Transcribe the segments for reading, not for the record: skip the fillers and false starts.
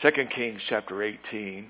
2 Kings chapter 18.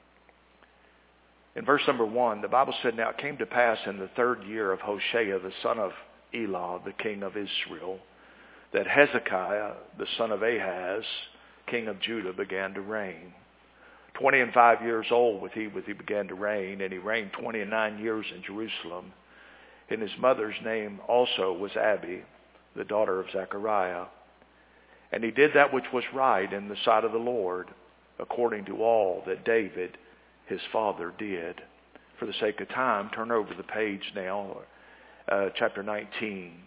In verse number 1, the Bible said, "Now it came to pass in the 3rd year of Hoshea, the son of Elah, the king of Israel, that Hezekiah, the son of Ahaz, king of Judah, began to reign. 25 years old was he began to reign, and he reigned 29 years in Jerusalem. And his mother's name also was Abi, the daughter of Zechariah. And he did that which was right in the sight of the Lord, according to all that David his father did." For the sake of time, turn over the page now, chapter 19,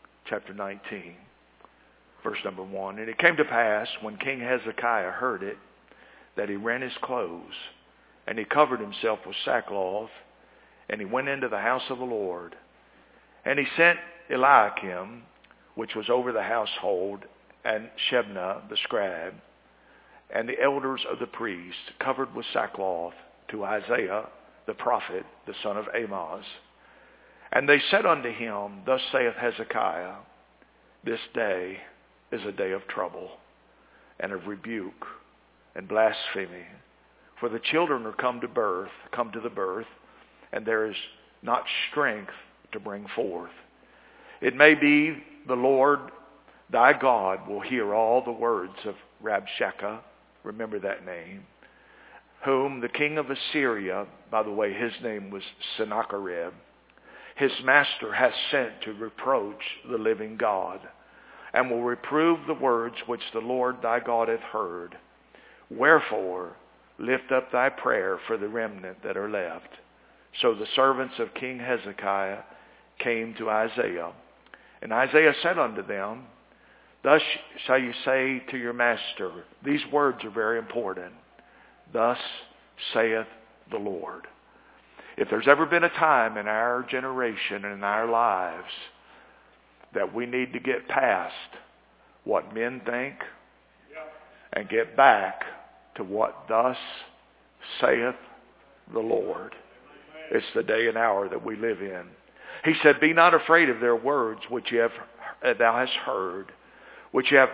verse number 1. "And it came to pass, when King Hezekiah heard it, that he rent his clothes, and he covered himself with sackcloth, and he went into the house of the Lord. And he sent Eliakim, which was over the household, and Shebna the scribe, and the elders of the priests, covered with sackcloth, to Isaiah the prophet, the son of Amoz. And they said unto him, Thus saith Hezekiah, This day is a day of trouble, and of rebuke, and blasphemy. For the children are come to the birth, and there is not strength to bring forth. It may be the Lord thy God will hear all the words of Rabshakeh," remember that name, "whom the king of Assyria," by the way, his name was Sennacherib, "his master hath sent to reproach the living God, and will reprove the words which the Lord thy God hath heard. Wherefore lift up thy prayer for the remnant that are left." So the servants of King Hezekiah came to Isaiah. And Isaiah said unto them, "Thus shall you say to your master," these words are very important, "Thus saith the Lord." If there's ever been a time in our generation and in our lives that we need to get past what men think and get back to what thus saith the Lord, it's the day and hour that we live in. He said, "Be not afraid of their words which thou hast heard, which you have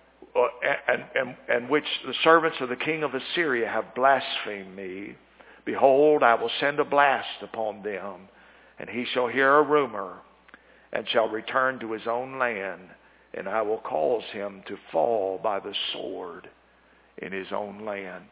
and which the servants of the king of Assyria have blasphemed me. Behold, I will send a blast upon them, and he shall hear a rumor, and shall return to his own land, and I will cause him to fall by the sword in his own land."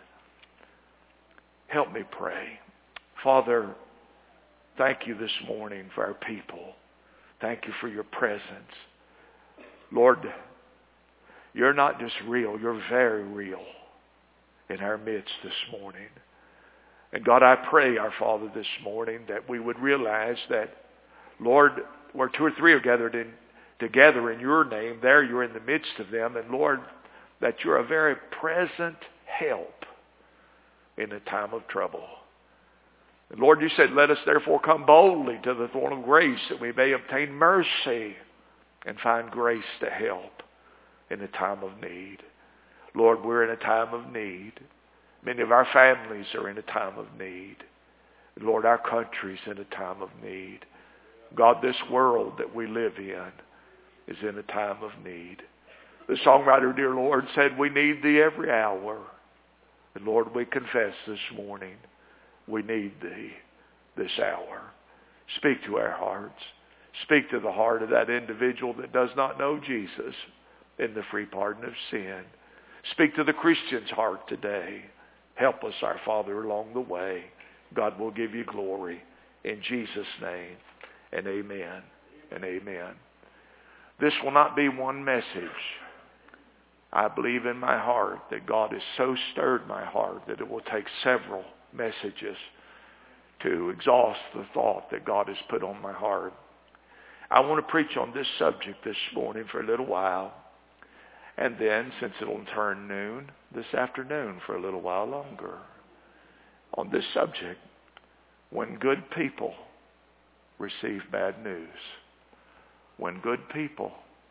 Help me pray. Father, thank you this morning for our people. Thank you for your presence. Lord, you're not just real, you're very real in our midst this morning. And God, I pray, our Father, this morning that we would realize that, Lord, where 2 or 3 are gathered together in your name, there you're in the midst of them. And Lord, that you're a very present help in a time of trouble. And Lord, you said, "Let us therefore come boldly to the throne of grace, that we may obtain mercy and find grace to help in a time of need." Lord, we're in a time of need. Many of our families are in a time of need. And Lord, our country's in a time of need. God, this world that we live in is in a time of need. The songwriter, dear Lord, said, "We need thee every hour." And Lord, we confess this morning, we need thee this hour. Speak to our hearts. Speak to the heart of that individual that does not know Jesus in the free pardon of sin. Speak to the Christian's heart today. Help us, our Father, along the way. God will give you glory. In Jesus' name, and amen and amen. This will not be one message. I believe in my heart that God has so stirred my heart that it will take several messages to exhaust the thought that God has put on my heart. I want to preach on this subject this morning for a little while. And then, since it'll turn noon, this afternoon for a little while longer. On this subject, when good people receive bad news. When good people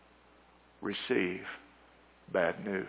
receive bad news.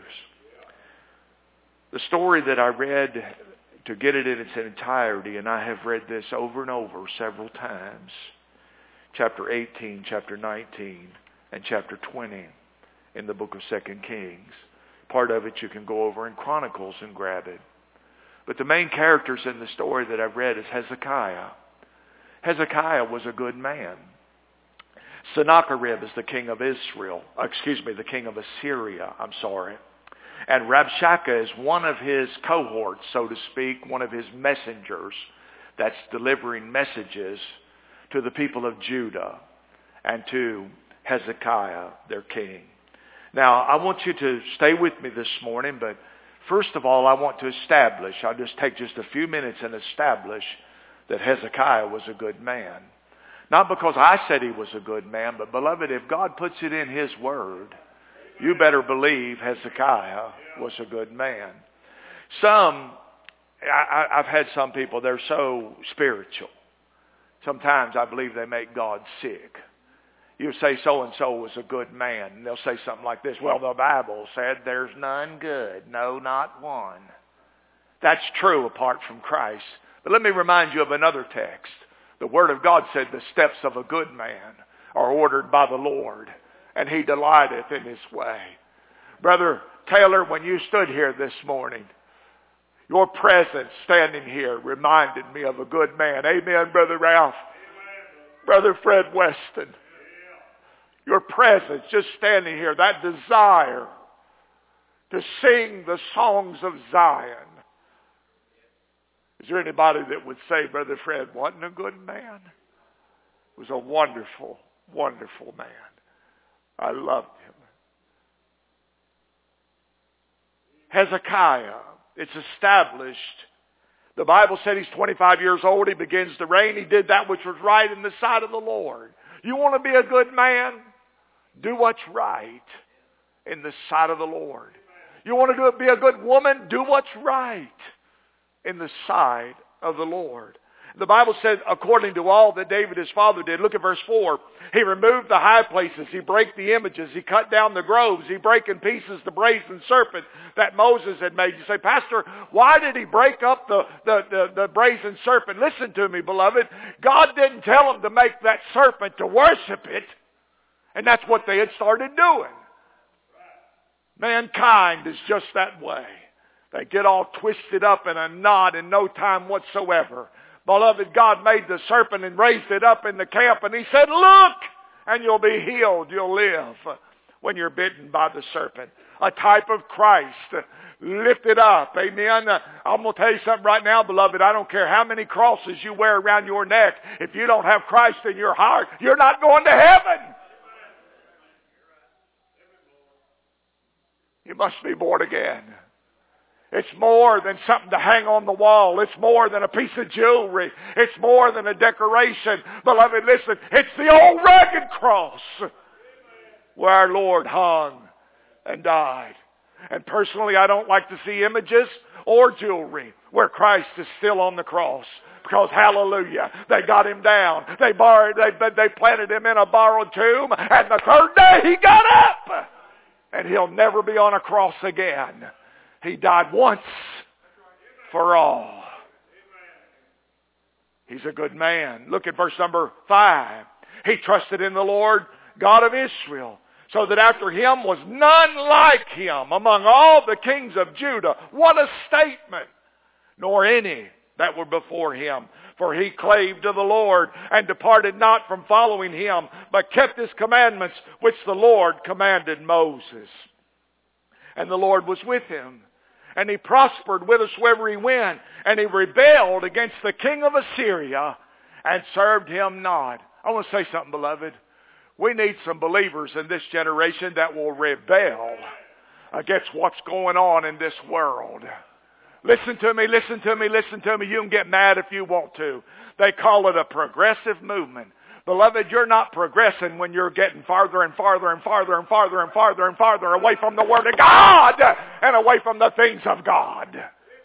The story that I read, to get it in its entirety, and I have read this over and over several times, chapter 18, chapter 19, and chapter 20 in the book of 2 Kings. Part of it you can go over in Chronicles and grab it. But the main characters in the story that I've read is Hezekiah. Hezekiah was a good man. Sennacherib is the king of Israel. The king of Assyria, And Rabshakeh is one of his cohorts, so to speak, one of his messengers that's delivering messages to the people of Judah and to Hezekiah, their king. Now, I want you to stay with me this morning, but first of all, I want to establish, I'll just take just a few minutes and establish that Hezekiah was a good man. Not because I said he was a good man, but beloved, if God puts it in his word, you better believe Hezekiah was a good man. I've had some people, they're so spiritual. Sometimes I believe they make God sick. You say so-and-so was a good man, and they'll say something like this, well, the Bible said there's none good, no, not one. That's true apart from Christ. But let me remind you of another text. The Word of God said the steps of a good man are ordered by the Lord, and he delighteth in his way. Brother Taylor, when you stood here this morning, your presence standing here reminded me of a good man. Amen, Brother Ralph. Amen. Brother Fred Weston. Your presence, just standing here, that desire to sing the songs of Zion. Is there anybody that would say, Brother Fred wasn't a good man? He was a wonderful, wonderful man. I loved him. Hezekiah, it's established. The Bible said he's 25 years old. He begins to reign. He did that which was right in the sight of the Lord. You want to be a good man? Do what's right in the sight of the Lord. You want to be a good woman? Do what's right in the sight of the Lord. The Bible said, according to all that David his father did, look at verse 4, he removed the high places, he brake the images, he cut down the groves, he brake in pieces the brazen serpent that Moses had made. You say, Pastor, why did he break up the brazen serpent? Listen to me, beloved. God didn't tell him to make that serpent to worship it, and that's what they had started doing. Mankind is just that way. They get all twisted up in a knot in no time whatsoever. Beloved, God made the serpent and raised it up in the camp, and he said, look, and you'll be healed, you'll live when you're bitten by the serpent. A type of Christ lifted up. Amen. I'm going to tell you something right now, beloved. I don't care how many crosses you wear around your neck. If you don't have Christ in your heart, you're not going to heaven. You must be born again. It's more than something to hang on the wall. It's more than a piece of jewelry. It's more than a decoration. Beloved, listen, it's the old rugged cross where our Lord hung and died. And personally, I don't like to see images or jewelry where Christ is still on the cross. Because, hallelujah, they got him down. They planted him in a borrowed tomb. And the third day he got up. And he'll never be on a cross again. He died once for all. He's a good man. Look at verse number 5. He trusted in the Lord God of Israel, so that after him was none like him among all the kings of Judah. What a statement! Nor any that were before him. For he clave to the Lord and departed not from following him, but kept his commandments, which the Lord commanded Moses. And the Lord was with him. And he prospered whithersoever he went. And he rebelled against the king of Assyria and served him not. I want to say something, beloved. We need some believers in this generation that will rebel against what's going on in this world. Listen to me, listen to me, listen to me. You can get mad if you want to. They call it a progressive movement. Beloved, you're not progressing when you're getting farther and farther and farther and farther and farther and farther away from the Word of God and away from the things of God.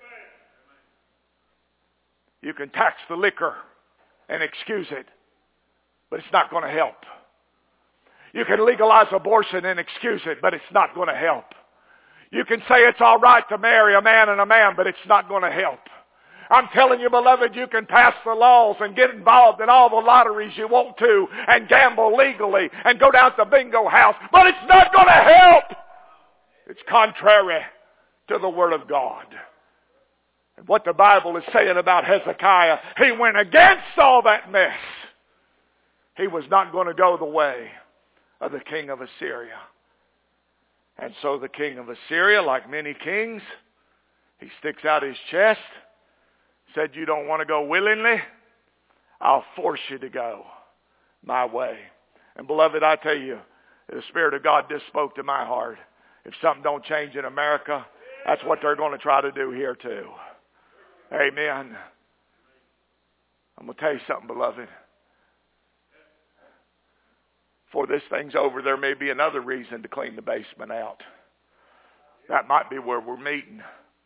You can tax the liquor and excuse it, but it's not going to help. You can legalize abortion and excuse it, but it's not going to help. You can say it's all right to marry a man and a man, but it's not going to help. I'm telling you, beloved, you can pass the laws and get involved in all the lotteries you want to and gamble legally and go down to the bingo house, but it's not going to help It's contrary to the Word of God. And what the Bible is saying about Hezekiah, he went against all that mess. He was not going to go the way of the king of Assyria. And so the king of Assyria, like many kings, he sticks out his chest, said, you don't want to go willingly? I'll force you to go my way. And beloved, I tell you, the Spirit of God just spoke to my heart. If something don't change in America, that's what they're going to try to do here too. Amen. I'm going to tell you something, beloved. Before this thing's over, there may be another reason to clean the basement out. That might be where we're meeting.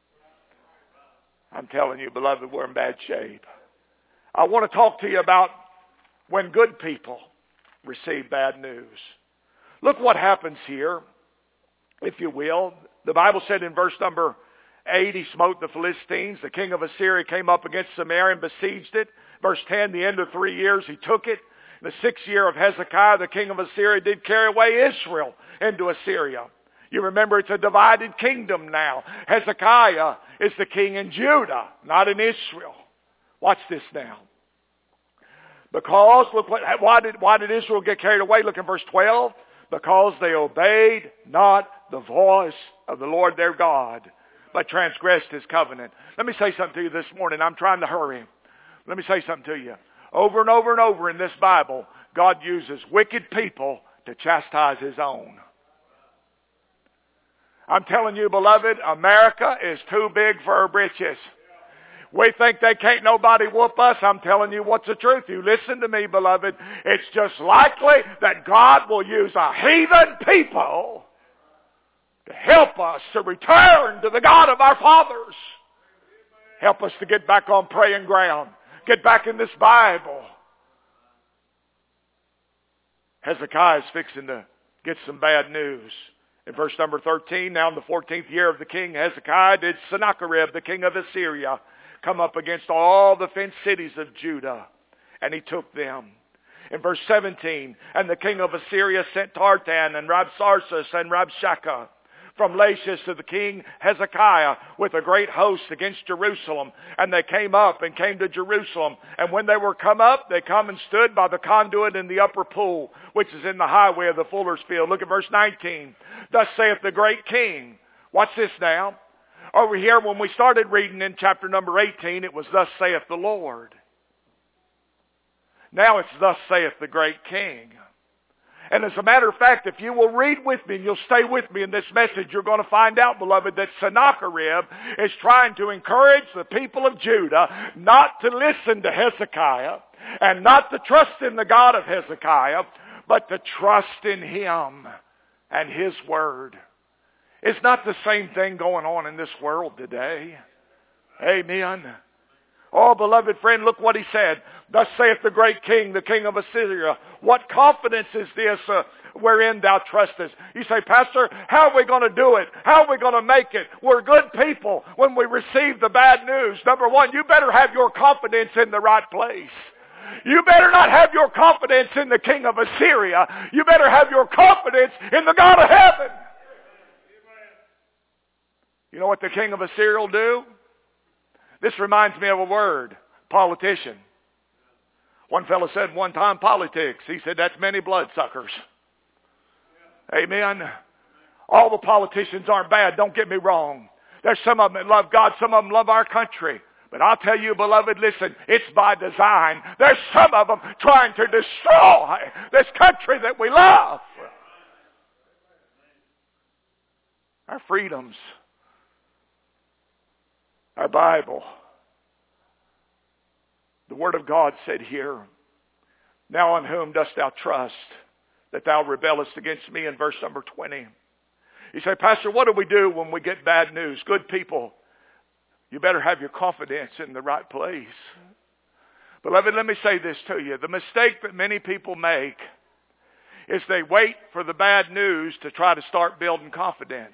I'm telling you, beloved, we're in bad shape. I want to talk to you about when good people receive bad news. Look what happens here, if you will. The Bible said in verse number 8, he smote the Philistines. The king of Assyria came up against Samaria and besieged it. Verse 10, the end of 3 years, he took it. In the 6th year of Hezekiah, the king of Assyria did carry away Israel into Assyria. You remember it's a divided kingdom now. Hezekiah is the king in Judah, not in Israel. Watch this now. Because, look, why did Israel get carried away? Look in verse 12. Because they obeyed not the voice of the Lord their God, but transgressed his covenant. Let me say something to you this morning. I'm trying to hurry. Let me say something to you. Over and over and over in this Bible, God uses wicked people to chastise his own. I'm telling you, beloved, America is too big for her britches. We think they can't nobody whoop us. I'm telling you what's the truth. You listen to me, beloved. It's just likely that God will use a heathen people to help us to return to the God of our fathers. Help us to get back on praying ground. Get back in this Bible. Hezekiah is fixing to get some bad news. In verse number 13, now in the 14th year of the king Hezekiah did Sennacherib, the king of Assyria, come up against all the fenced cities of Judah, and he took them. In verse 17, and the king of Assyria sent Tartan and Rabsarsas and Rabshakeh from Lachish to the king Hezekiah with a great host against Jerusalem. And they came up and came to Jerusalem. And when they were come up, they come and stood by the conduit in the upper pool, which is in the highway of the fuller's field. Look at verse 19. Thus saith the great king. Watch this now. Over here, when we started reading in chapter number 18, it was thus saith the Lord. Now it's thus saith the great king. And as a matter of fact, if you will read with me and you'll stay with me in this message, you're going to find out, beloved, that Sennacherib is trying to encourage the people of Judah not to listen to Hezekiah and not to trust in the God of Hezekiah, but to trust in him and his word. It's not the same thing going on in this world today. Amen. Oh, beloved friend, look what he said. Thus saith the great king, the king of Assyria. What confidence is this wherein thou trustest? You say, Pastor, how are we going to do it? How are we going to make it? We're good people when we receive the bad news. Number one, you better have your confidence in the right place. You better not have your confidence in the king of Assyria. You better have your confidence in the God of heaven. You know what the king of Assyria will do? This reminds me of a word, politician. One fellow said one time, politics. He said, that's many bloodsuckers. Amen. All the politicians aren't bad, don't get me wrong. There's some of them that love God, some of them love our country. But I'll tell you, beloved, listen, it's by design. There's some of them trying to destroy this country that we love. Our freedoms. Our Bible. The Word of God said here, now on whom dost thou trust that thou rebellest against me, in verse number 20. You say, Pastor, what do we do when we get bad news? Good people, you better have your confidence in the right place. Beloved, let me say this to you. The mistake that many people make is they wait for the bad news to try to start building confidence.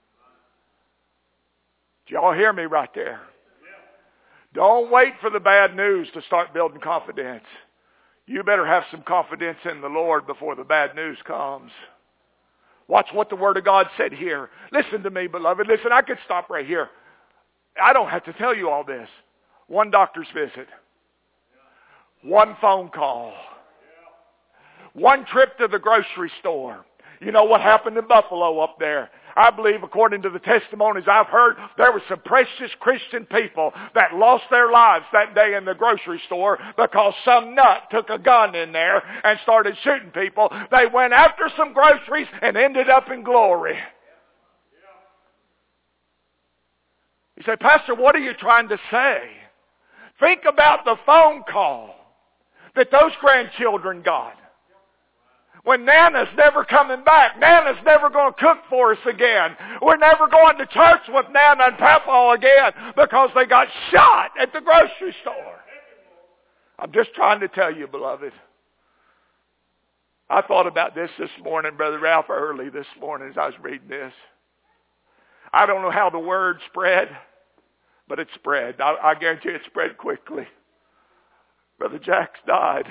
Did y'all hear me right there? Don't wait for the bad news to start building confidence. You better have some confidence in the Lord before the bad news comes. Watch what the Word of God said here. Listen to me, beloved. Listen, I could stop right here. I don't have to tell you all this. One doctor's visit. One phone call. One trip to the grocery store. You know what happened in Buffalo up there? I believe, according to the testimonies I've heard, there were some precious Christian people that lost their lives that day in the grocery store because some nut took a gun in there and started shooting people. They went after some groceries and ended up in glory. You say, Pastor, what are you trying to say? Think about the phone call that those grandchildren got. When Nana's never coming back. Nana's never going to cook for us again. We're never going to church with Nana and Papa again because they got shot at the grocery store. I'm just trying to tell you, beloved. I thought about this morning, Brother Ralph, early this morning as I was reading this. I don't know how the word spread, but it spread. I guarantee it spread quickly. Brother Jack's died.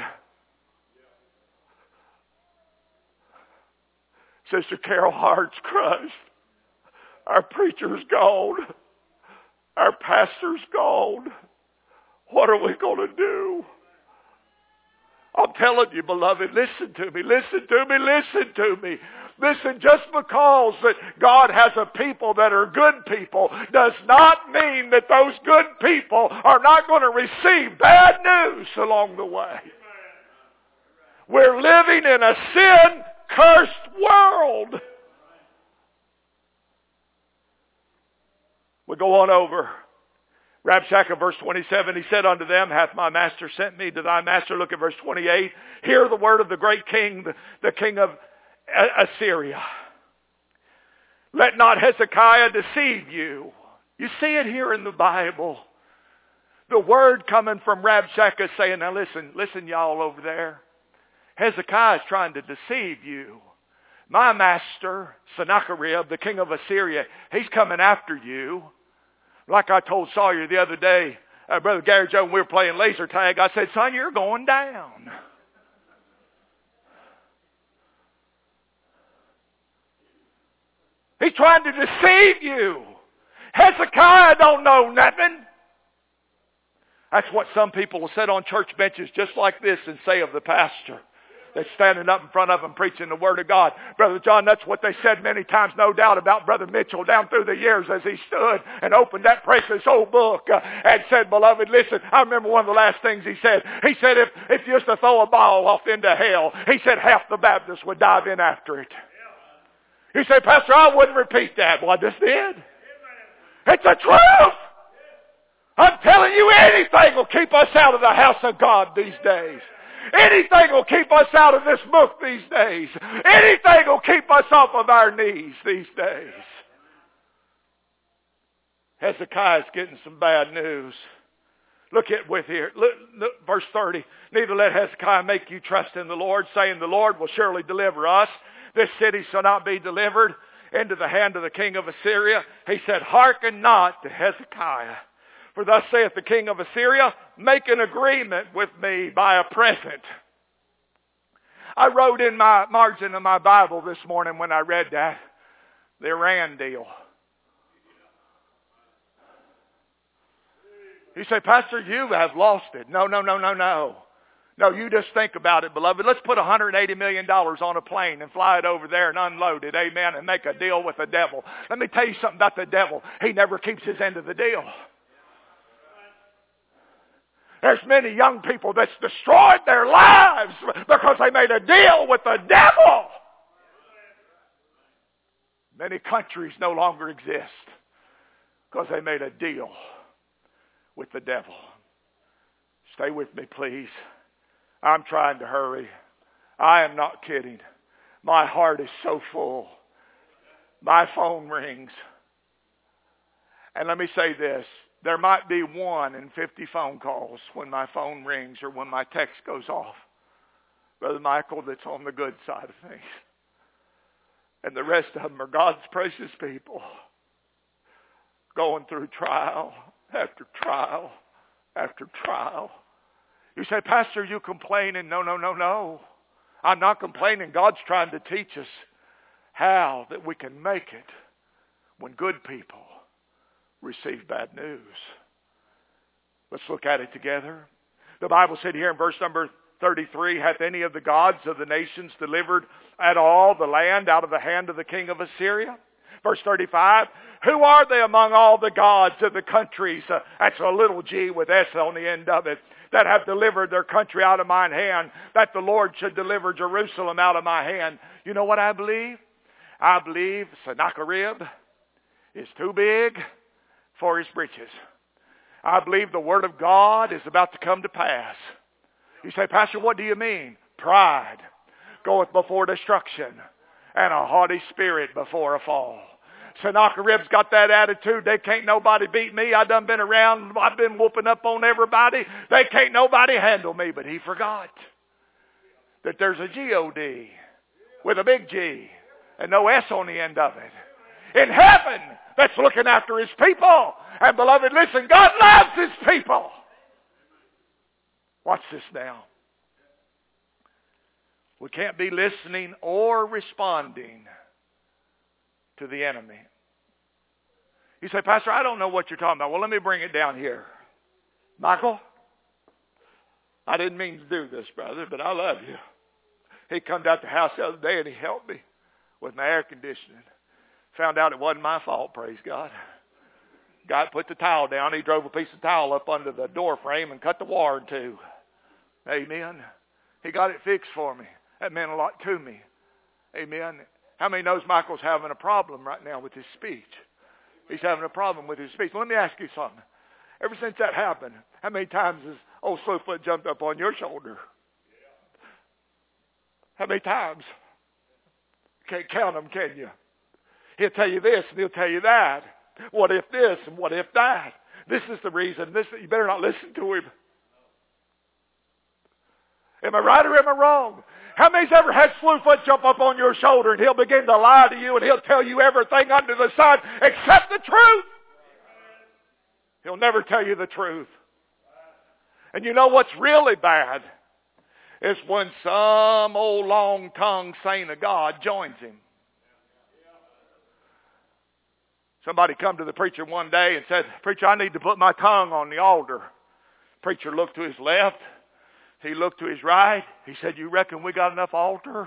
Sister Carol Hart's crushed. Our preacher's gone. Our pastor's gone. What are we going to do? I'm telling you, beloved, listen to me, listen to me, listen to me. Listen, just because that God has a people that are good people does not mean that those good people are not going to receive bad news along the way. We're living in a sin-cursed world. We go on over. Rabshakeh, verse 27, he said unto them, hath my master sent me to thy master? Look at verse 28. Hear the word of the great king, the king of Assyria. Let not Hezekiah deceive you. You see it here in the Bible. The word coming from Rabshakeh saying, now listen y'all over there. Hezekiah is trying to deceive you. My master, Sennacherib, the king of Assyria, he's coming after you. Like I told Sawyer the other day, Brother Gary Joe, when we were playing laser tag, I said, son, you're going down. He's trying to deceive you. Hezekiah don't know nothing. That's what some people will sit on church benches just like this and say of the pastor that's standing up in front of them preaching the Word of God. Brother John, that's what they said many times, no doubt, about Brother Mitchell down through the years as he stood and opened that precious old book and said, beloved, listen, I remember one of the last things he said. He said, if you used to throw a ball off into hell, he said half the Baptists would dive in after it. He said, Pastor, I wouldn't repeat that. Well, I just did. It's the truth. I'm telling you, anything will keep us out of the house of God these days. Anything will keep us out of this book these days. Anything will keep us off of our knees these days. Hezekiah's getting some bad news. Look at with here. Look, verse 30. Neither let Hezekiah make you trust in the Lord, saying, the Lord will surely deliver us. This city shall not be delivered into the hand of the king of Assyria. He said, hearken not to Hezekiah. For thus saith the king of Assyria, make an agreement with me by a present. I wrote in my margin of my Bible this morning when I read that, the Iran deal. You say, Pastor, you have lost it. No. No, you just think about it, beloved. Let's put $180 million on a plane and fly it over there and unload it, amen, and make a deal with the devil. Let me tell you something about the devil. He never keeps his end of the deal. There's many young people that's destroyed their lives because they made a deal with the devil. Many countries no longer exist because they made a deal with the devil. Stay with me, please. I'm trying to hurry. I am not kidding. My heart is so full. My phone rings. And let me say this. There might be 1 in 50 phone calls when my phone rings or when my text goes off, Brother Michael, that's on the good side of things. And the rest of them are God's precious people going through trial after trial after trial. You say, Pastor, you complaining? No. I'm not complaining. God's trying to teach us how that we can make it when good people receive bad news. Let's look at it together. The Bible said here in verse number 33, hath any of the gods of the nations delivered at all the land out of the hand of the king of Assyria? Verse 35, who are they among all the gods of the countries, that's a little g with S on the end of it, that have delivered their country out of mine hand, that the Lord should deliver Jerusalem out of my hand? You know what I believe? I believe Sennacherib is too big for his britches. I believe the word of God is about to come to pass. You say, Pastor, what do you mean? Pride goeth before destruction, and a haughty spirit before a fall. Sennacherib's got that attitude. They can't nobody beat me. I done been around. I've been whooping up on everybody. They can't nobody handle me. But he forgot that there's a G-O-D with a big G and no S on the end of it. In heaven, that's looking after his people. And beloved, listen, God loves his people. Watch this now. We can't be listening or responding to the enemy. You say, Pastor, I don't know what you're talking about. Well, let me bring it down here. Michael, I didn't mean to do this, brother, but I love you. He come down to the house the other day and he helped me with my air conditioning. Found out it wasn't my fault, praise God. Guy put the towel down. He drove a piece of towel up under the door frame and cut the wire in two. Amen. He got it fixed for me. That meant a lot to me. Amen. How many knows Michael's having a problem right now with his speech? He's having a problem with his speech. Let me ask you something. Ever since that happened, how many times has old Slowfoot jumped up on your shoulder? How many times? Can't count them, can you? He'll tell you this and he'll tell you that. What if this and what if that? This is the reason. You better not listen to him. Am I right or am I wrong? How many's ever had Slewfoot jump up on your shoulder and he'll begin to lie to you and he'll tell you everything under the sun except the truth? He'll never tell you the truth. And you know what's really bad? Is when some old long-tongued saint of God joins him. Somebody come to the preacher one day and said, Preacher, I need to put my tongue on the altar. Preacher looked to his left. He looked to his right. He said, you reckon we got enough altar?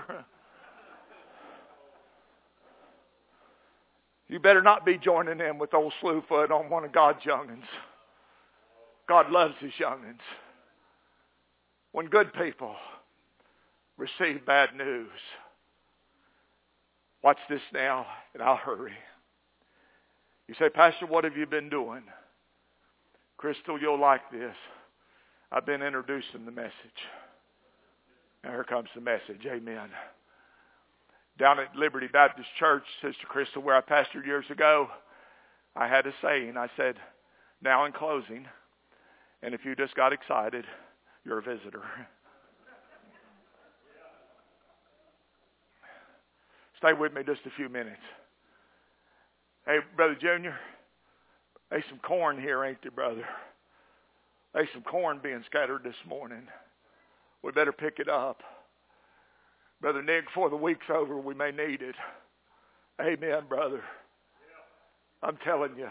You better not be joining in with old Slewfoot on one of God's young'uns. God loves his young'uns. When good people receive bad news, watch this now, and I'll hurry. You say, Pastor, what have you been doing? Crystal, you'll like this. I've been introducing the message. Now here comes the message. Amen. Down at Liberty Baptist Church, Sister Crystal, where I pastored years ago, I had a saying. I said, now in closing, and if you just got excited, you're a visitor. Stay with me just a few minutes. Hey, Brother Junior, there's some corn here, ain't there, brother? There's some corn being scattered this morning. We better pick it up. Brother Nick, before the week's over, we may need it. Amen, brother. I'm telling you,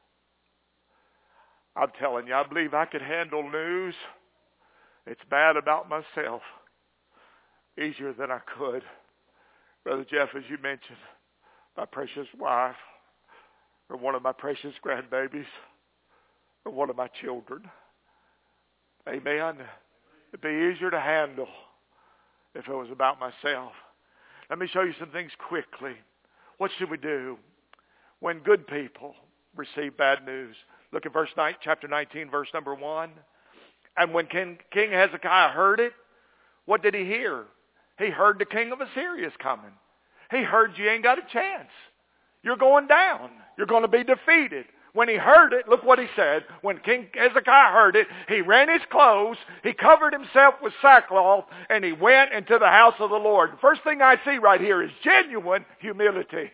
I believe I could handle news. It's bad about myself easier than I could. Brother Jeff, as you mentioned, my precious wife, or one of my precious grandbabies, or one of my children. Amen. It'd be easier to handle if it was about myself. Let me show you some things quickly. What should we do when good people receive bad news? Look at chapter 19, verse number 1. And when King Hezekiah heard it, what did he hear? He heard the king of Assyria is coming. He heard you ain't got a chance. You're going down. You're going to be defeated. When he heard it, look what he said. When King Hezekiah heard it, he rent his clothes, he covered himself with sackcloth, and he went into the house of the Lord. The first thing I see right here is genuine humility.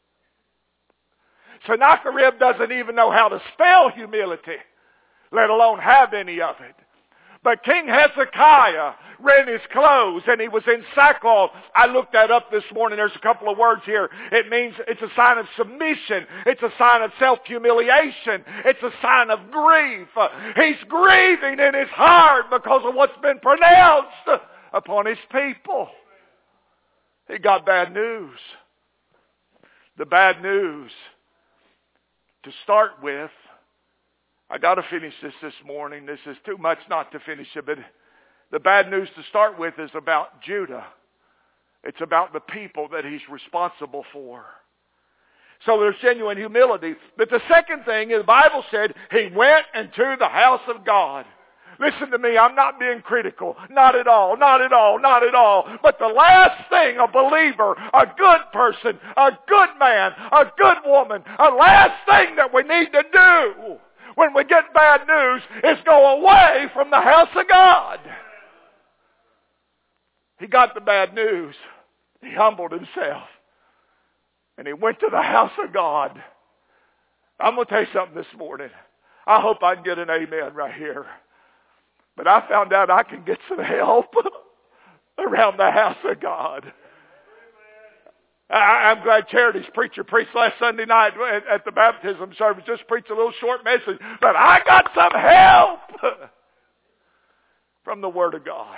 Sennacherib doesn't even know how to spell humility, let alone have any of it. But King Hezekiah rent his clothes, and he was in sackcloth. I looked that up this morning. There's a couple of words here. It means it's a sign of submission. It's a sign of self-humiliation. It's a sign of grief. He's grieving in his heart because of what's been pronounced upon his people. He got bad news. The bad news, to start with, I got to finish this morning. This is too much not to finish it, but the bad news to start with is about Judah. It's about the people that he's responsible for. So there's genuine humility. But the second thing, the Bible said, he went into the house of God. Listen to me, I'm not being critical. Not at all, not at all, not at all. But the last thing a believer, a good person, a good man, a good woman, a last thing that we need to do when we get bad news is go away from the house of God. He got the bad news. He humbled himself. And he went to the house of God. I'm going to tell you something this morning. I hope I can get an amen right here. But I found out I can get some help around the house of God. I'm glad Charity's preacher preached last Sunday night at the baptism service. Just preached a little short message. But I got some help from the Word of God.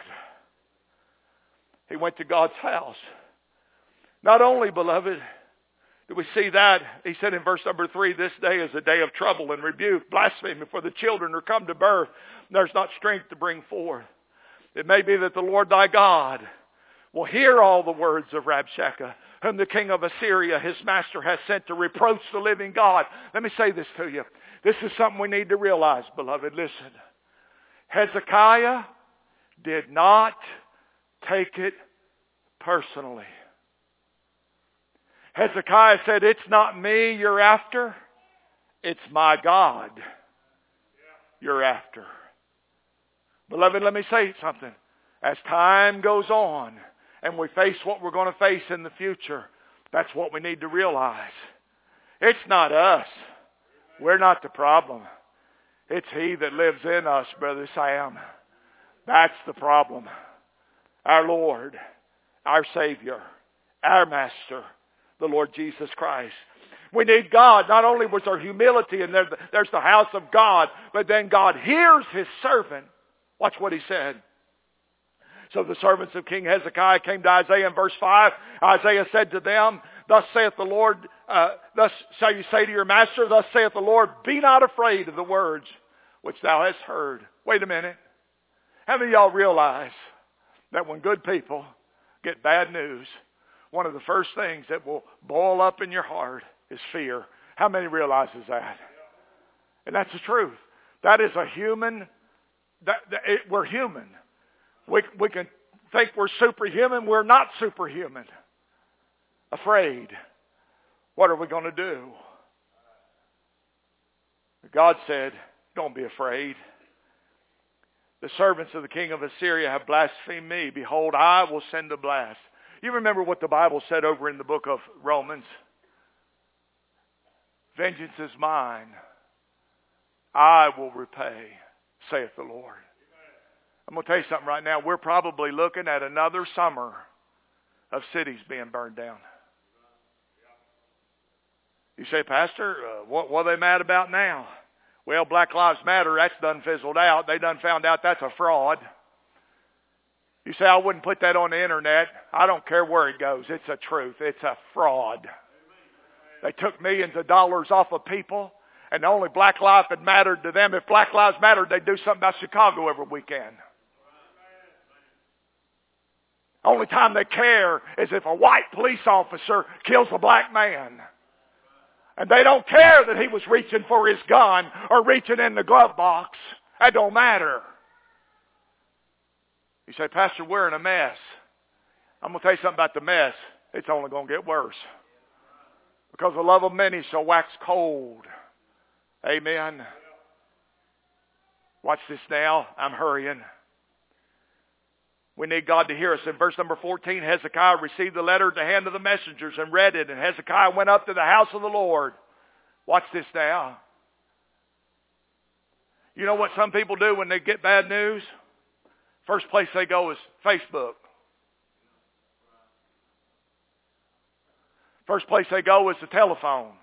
He went to God's house. Not only, beloved, do we see that? He said in verse number 3, this day is a day of trouble and rebuke, blasphemy, for the children are come to birth. There's not strength to bring forth. It may be that the Lord thy God will hear all the words of Rabshakeh, whom the king of Assyria, his master, has sent to reproach the living God. Let me say this to you. This is something we need to realize, beloved. Listen. Hezekiah did not take it personally. Hezekiah said, it's not me you're after. It's my God you're after. Beloved, let me say something. As time goes on and we face what we're going to face in the future, that's what we need to realize. It's not us. We're not the problem. It's He that lives in us, Brother Sam. That's the problem. Our Lord, our Savior, our Master, the Lord Jesus Christ. We need God. Not only was there humility and there's the house of God, but then God hears His servant. Watch what He said. So the servants of King Hezekiah came to Isaiah in verse 5. Isaiah said to them, thus saith the Lord, thus shall you say to your master, thus saith the Lord, be not afraid of the words which thou hast heard. Wait a minute. How many of y'all realize that when good people get bad news, one of the first things that will boil up in your heart is fear? How many realizes that? And that's the truth. That is a human, we're human. We can think we're superhuman. We're not superhuman. Afraid. What are we going to do? God said, don't be afraid. The servants of the king of Assyria have blasphemed me. Behold, I will send a blast. You remember what the Bible said over in the book of Romans? Vengeance is mine. I will repay, saith the Lord. I'm going to tell you something right now. We're probably looking at another summer of cities being burned down. You say, Pastor, what are they mad about now? Well, Black Lives Matter, that's done fizzled out. They done found out that's a fraud. You say, I wouldn't put that on the internet. I don't care where it goes. It's a truth. It's a fraud. They took millions of dollars off of people, and only Black Lives had mattered to them. If Black Lives mattered, they'd do something about Chicago every weekend. Only time they care is if a white police officer kills a black man. And they don't care that he was reaching for his gun or reaching in the glove box. That don't matter. You say, Pastor, we're in a mess. I'm going to tell you something about the mess. It's only going to get worse. Because the love of many shall wax cold. Amen. Watch this now. I'm hurrying. We need God to hear us. In verse number 14, Hezekiah received the letter at the hand of the messengers and read it. And Hezekiah went up to the house of the Lord. Watch this now. You know what some people do when they get bad news? First place they go is Facebook. First place they go is the telephone.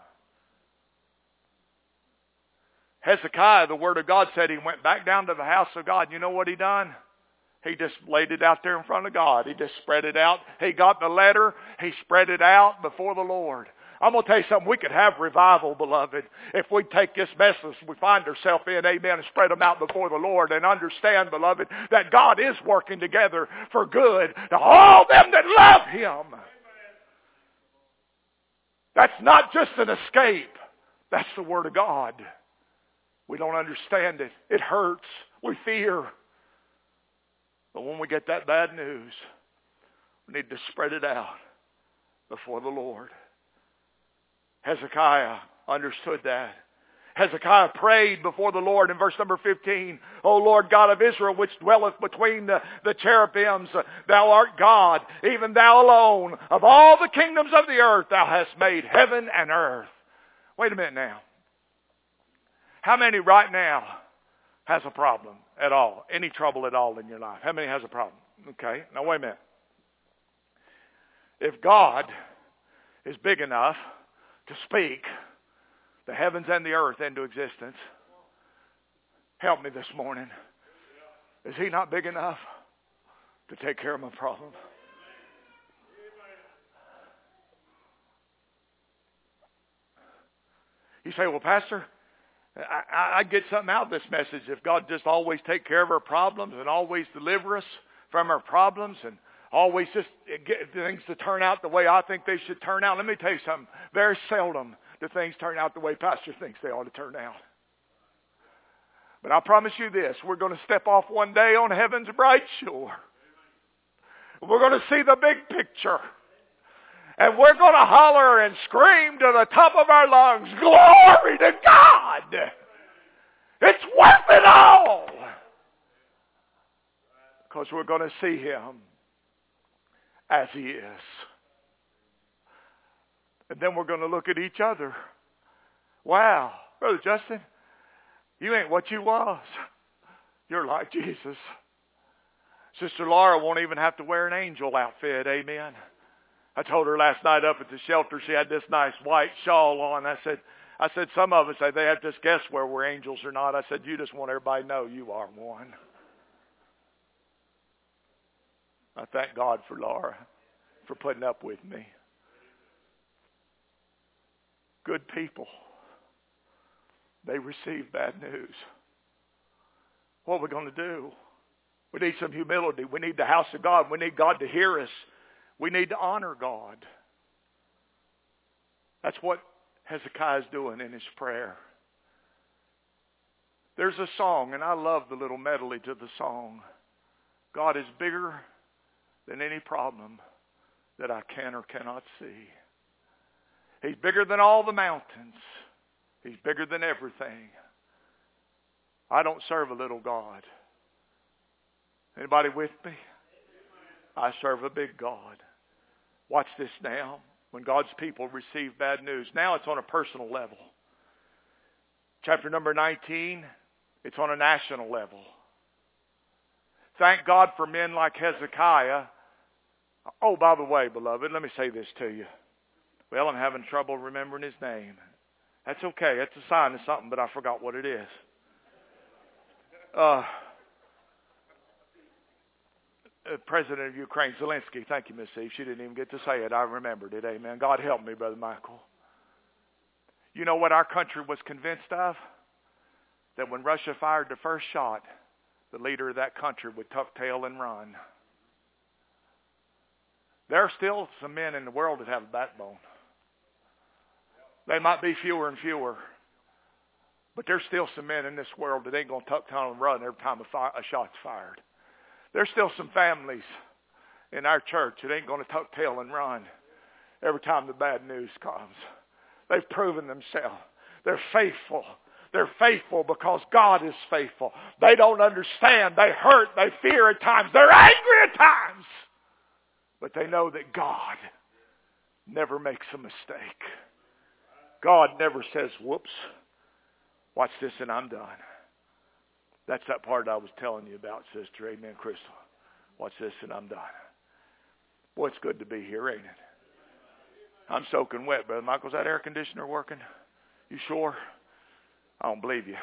Hezekiah, the Word of God said he went back down to the house of God. You know what he done? He just laid it out there in front of God. He just spread it out. He got the letter. He spread it out before the Lord. I'm going to tell you something. We could have revival, beloved, if we take this message we find ourselves in, amen, and spread them out before the Lord and understand, beloved, that God is working together for good to all them that love Him. That's not just an escape. That's the Word of God. We don't understand it. It hurts. We fear. But when we get that bad news, we need to spread it out before the Lord. Hezekiah understood that. Hezekiah prayed before the Lord in verse number 15. O Lord God of Israel, which dwelleth between the cherubims, thou art God, even thou alone. Of all the kingdoms of the earth, thou hast made heaven and earth. Wait a minute now. How many right now has a problem at all? Any trouble at all in your life? How many has a problem? Okay, now wait a minute. If God is big enough to speak the heavens and the earth into existence, help me this morning. Is He not big enough to take care of my problem? You say, well, Pastor, I get something out of this message if God just always take care of our problems and always deliver us from our problems and always just get things to turn out the way I think they should turn out. Let me tell you something. Very seldom do things turn out the way Pastor thinks they ought to turn out. But I promise you this, we're going to step off one day on heaven's bright shore. We're going to see the big picture. And we're going to holler and scream to the top of our lungs, glory to God! It's worth it all! Because we're going to see Him as He is. And then we're going to look at each other. Wow, Brother Justin, you ain't what you was. You're like Jesus. Sister Laura won't even have to wear an angel outfit, amen. I told her last night up at the shelter she had this nice white shawl on. I said, some of us say they have to just guess where we're angels or not. I said, you just want everybody to know you are one. I thank God for Laura for putting up with me. Good people. They receive bad news. What are we going to do? We need some humility. We need the house of God. We need God to hear us. We need to honor God. That's what Hezekiah is doing in his prayer. There's a song, and I love the little medley to the song. God is bigger than any problem that I can or cannot see. He's bigger than all the mountains. He's bigger than everything. I don't serve a little God. Anybody with me? I serve a big God. Watch this now. When God's people receive bad news. Now it's on a personal level. Chapter number 19, it's on a national level. Thank God for men like Hezekiah. Oh, by the way, beloved, let me say this to you. Well, I'm having trouble remembering his name. That's okay. That's a sign of something, but I forgot what it is. President of Ukraine, Zelensky. Thank you, Miss Eve. She didn't even get to say it. I remembered it. Amen. God help me, Brother Michael. You know what our country was convinced of? That when Russia fired the first shot, the leader of that country would tuck tail and run. There are still some men in the world that have a backbone. They might be fewer and fewer. But there's still some men in this world that ain't going to tuck tail and run every time a shot's fired. There's still some families in our church that ain't going to tuck tail and run every time the bad news comes. They've proven themselves. They're faithful. They're faithful because God is faithful. They don't understand. They hurt. They fear at times. They're angry at times. But they know that God never makes a mistake. God never says, whoops, watch this and I'm done. That's that part I was telling you about, sister. Amen, Crystal. Watch this and I'm done. Boy, it's good to be here, ain't it? I'm soaking wet, Brother Michael. Is that air conditioner working? You sure? I don't believe you.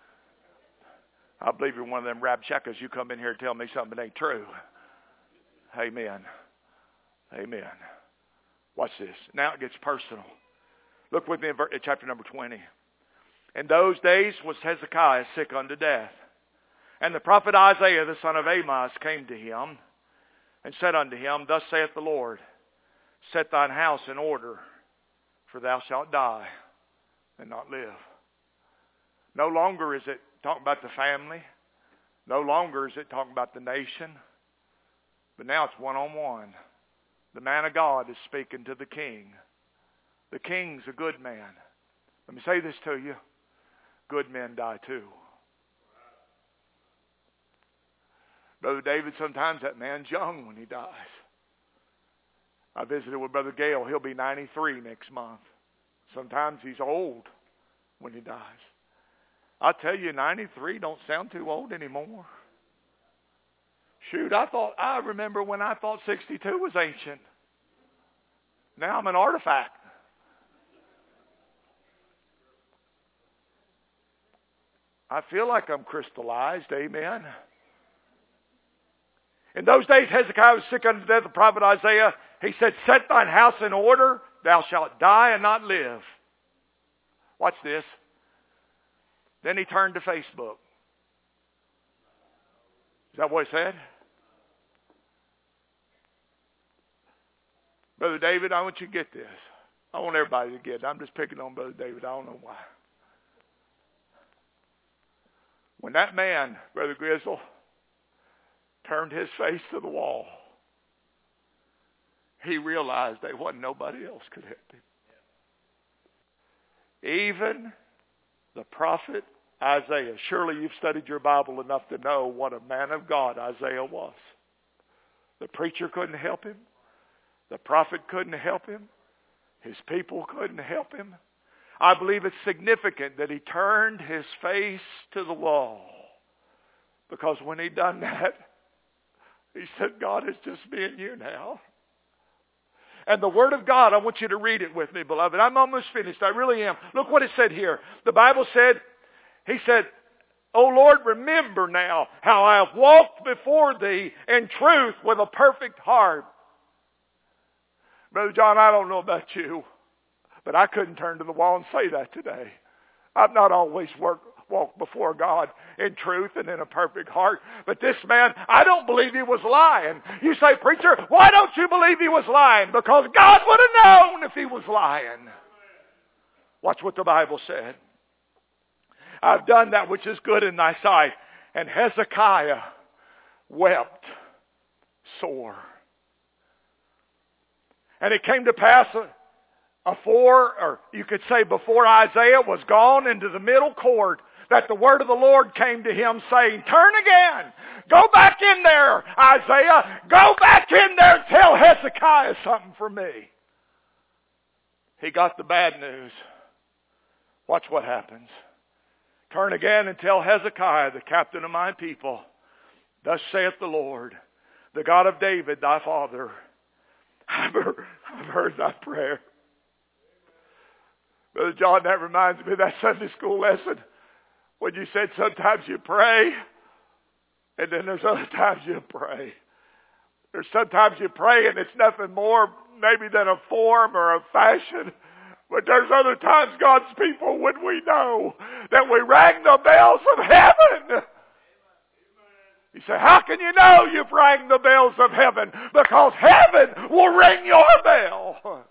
I believe you're one of them rabshackers. You come in here and tell me something that ain't true. Amen. Amen. Watch this. Now it gets personal. Look with me in chapter number 20. In those days was Hezekiah sick unto death. And the prophet Isaiah, the son of Amoz, came to him and said unto him, Thus saith the Lord, Set thine house in order, for thou shalt die and not live. No longer is it talking about the family. No longer is it talking about the nation. But now it's one-on-one. The man of God is speaking to the king. The king's a good man. Let me say this to you. Good men die too. Brother David, sometimes that man's young when he dies. I visited with Brother Gale. He'll be 93 next month. Sometimes he's old when he dies. I tell you, 93 don't sound too old anymore. Shoot, I remember when I thought 62 was ancient. Now I'm an artifact. I feel like I'm crystallized, amen. In those days Hezekiah was sick unto death. The prophet Isaiah, he said, Set thine house in order, thou shalt die and not live. Watch this. Then he turned to Facebook. Is that what he said? Brother David, I want you to get this. I want everybody to get it. I'm just picking on Brother David. I don't know why. When that man, Brother Grizzle, turned his face to the wall, he realized there wasn't nobody else could help him. Even the prophet Isaiah. Surely you've studied your Bible enough to know what a man of God Isaiah was. The preacher couldn't help him. The prophet couldn't help him. His people couldn't help him. I believe it's significant that he turned his face to the wall. Because when he done that, he said, God, it's just me and you now. And the Word of God, I want you to read it with me, beloved. I'm almost finished. I really am. Look what it said here. The Bible said, he said, O Lord, remember now how I have walked before thee in truth with a perfect heart. Brother John, I don't know about you, but I couldn't turn to the wall and say that today. I've not always walked before God in truth and in a perfect heart. But this man, I don't believe he was lying. You say, preacher, why don't you believe he was lying? Because God would have known if he was lying. Watch what the Bible said. I've done that which is good in thy sight. And Hezekiah wept sore. And it came to pass before Isaiah was gone into the middle court, that the word of the Lord came to him saying, Turn again. Go back in there, Isaiah. Go back in there and tell Hezekiah something for me. He got the bad news. Watch what happens. Turn again and tell Hezekiah, the captain of my people, Thus saith the Lord, the God of David, thy father, I've heard thy prayer. Brother John, that reminds me of that Sunday school lesson when you said sometimes you pray and then there's other times you pray. There's sometimes you pray and it's nothing more maybe than a form or a fashion. But there's other times, God's people, when we know that we rang the bells of heaven. You say, how can you know you've rang the bells of heaven? Because heaven will ring your bell.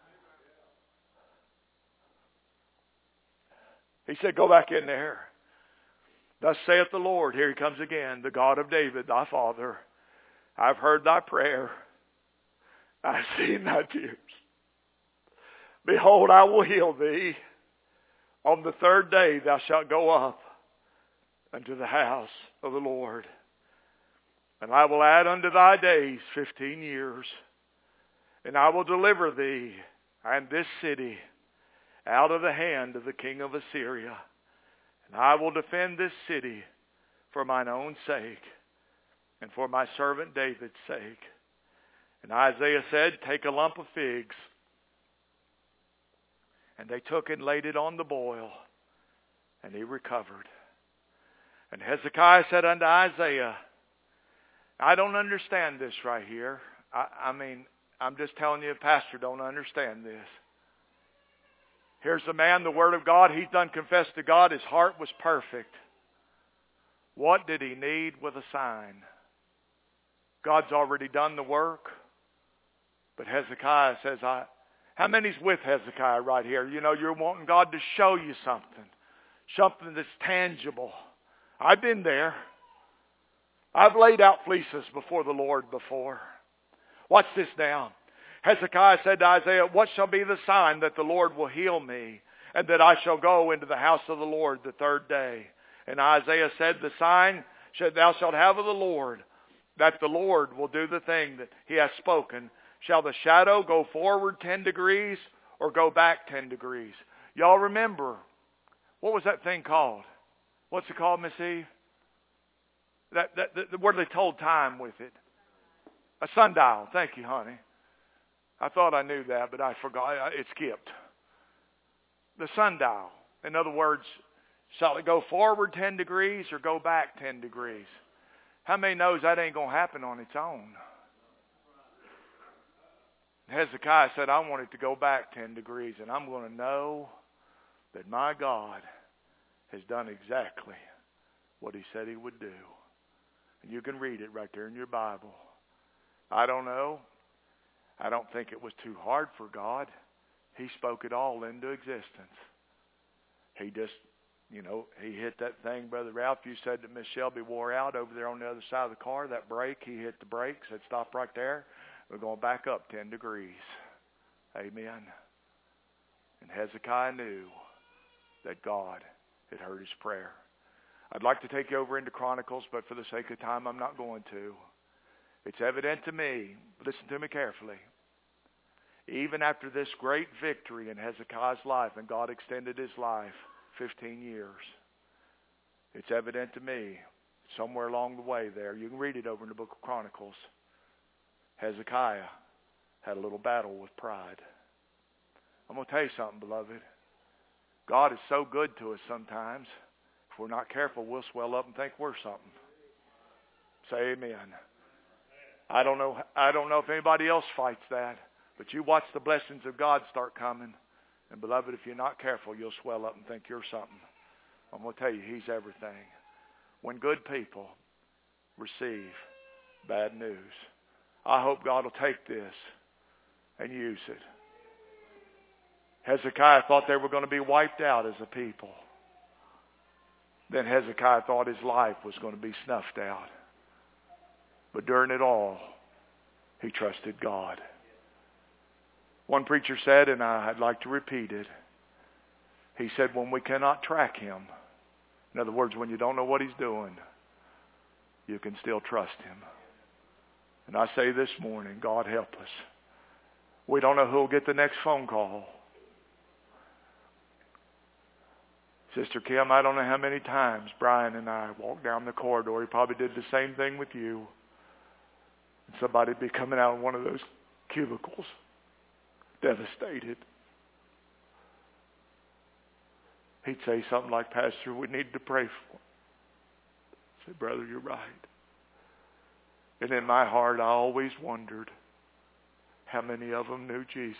He said, go back in there. Thus saith the Lord, here he comes again, the God of David, thy father. I've heard thy prayer. I've seen thy tears. Behold, I will heal thee. On the third day thou shalt go up unto the house of the Lord. And I will add unto thy days 15 years. And I will deliver thee and this city out of the hand of the king of Assyria. And I will defend this city for mine own sake and for my servant David's sake. And Isaiah said, take a lump of figs. And they took and laid it on the boil, and he recovered. And Hezekiah said unto Isaiah, I don't understand this right here. I mean, I'm just telling you, Pastor, don't understand this. Here's the man, the Word of God. He's done confessed to God. His heart was perfect. What did he need with a sign? God's already done the work. But Hezekiah says, how many's with Hezekiah right here? You know, you're wanting God to show you something. Something that's tangible. I've been there. I've laid out fleeces before the Lord before. Watch this now. Hezekiah said to Isaiah, what shall be the sign that the Lord will heal me, and that I shall go into the house of the Lord the third day? And Isaiah said, the sign thou shalt have of the Lord, that the Lord will do the thing that he has spoken. Shall the shadow go forward 10 degrees or go back 10 degrees? Y'all remember, what was that thing called? What's it called, Miss Eve? Where they told time with it? A sundial. Thank you, honey. I thought I knew that, but I forgot. It skipped. The sundial. In other words, shall it go forward 10 degrees or go back 10 degrees? How many knows that ain't going to happen on its own? Hezekiah said, I want it to go back 10 degrees, and I'm going to know that my God has done exactly what he said he would do. And you can read it right there in your Bible. I don't know. I don't think it was too hard for God. He spoke it all into existence. He just, you know, he hit that thing, Brother Ralph. You said that Miss Shelby wore out over there on the other side of the car. That brake, he hit the brake, said stop right there. We're going back up 10 degrees. Amen. And Hezekiah knew that God had heard his prayer. I'd like to take you over into Chronicles, but for the sake of time, I'm not going to. It's evident to me, listen to me carefully, even after this great victory in Hezekiah's life, and God extended his life 15 years, it's evident to me, somewhere along the way there, you can read it over in the book of Chronicles, Hezekiah had a little battle with pride. I'm going to tell you something, beloved. God is so good to us sometimes. If we're not careful, we'll swell up and think we're something. Say amen. I don't know if anybody else fights that, but you watch the blessings of God start coming. And beloved, if you're not careful, you'll swell up and think you're something. I'm going to tell you, he's everything. When good people receive bad news, I hope God will take this and use it. Hezekiah thought they were going to be wiped out as a people. Then Hezekiah thought his life was going to be snuffed out. But during it all, he trusted God. One preacher said, and I'd like to repeat it, he said, when we cannot track him, in other words, when you don't know what he's doing, you can still trust him. And I say this morning, God help us. We don't know who will get the next phone call. Sister Kim, I don't know how many times Brian and I walked down the corridor. He probably did the same thing with you. And somebody would be coming out of one of those cubicles, devastated. He'd say something like, Pastor, we need to pray for him. I said, brother, you're right. And in my heart, I always wondered how many of them knew Jesus.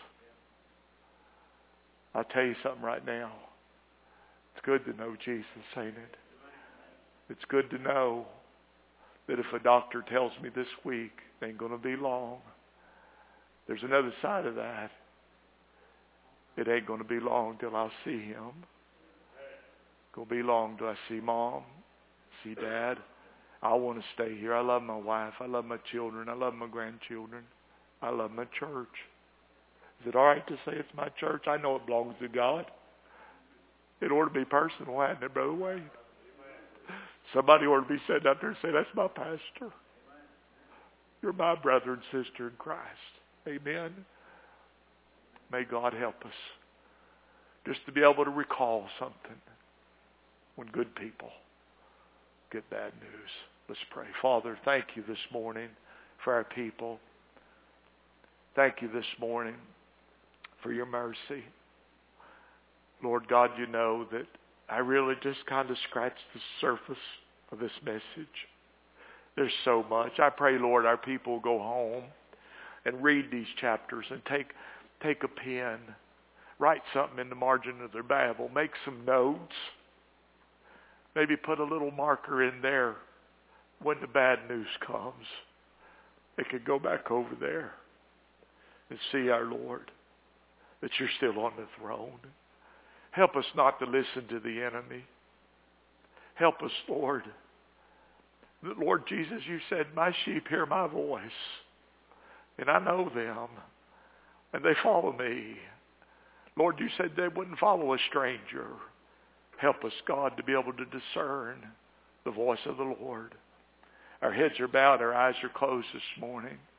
I'll tell you something right now. It's good to know Jesus, ain't it? It's good to know that if a doctor tells me this week it ain't going to be long, there's another side of that. It ain't going to be long till I'll see him. It's going to be long till I see Mom, see Dad. I want to stay here. I love my wife. I love my children. I love my grandchildren. I love my church. Is it all right to say it's my church? I know it belongs to God. It ought to be personal, hadn't it, Brother Wade? Somebody ought to be sitting out there and say, that's my pastor. You're my brother and sister in Christ. Amen. May God help us just to be able to recall something when good people get bad news. Let's pray. Father, thank you this morning for our people. Thank you this morning for your mercy. Lord God, you know that I really just kind of scratched the surface of this message. There's so much. I pray, Lord, our people will go home and read these chapters and take a pen, write something in the margin of their Bible, make some notes, maybe put a little marker in there when the bad news comes. They could go back over there and see our Lord, that you're still on the throne. Help us not to listen to the enemy. Help us, Lord. Lord Jesus, you said, my sheep hear my voice, and I know them, and they follow me. Lord, you said they wouldn't follow a stranger. Help us, God, to be able to discern the voice of the Lord. Our heads are bowed, our eyes are closed this morning.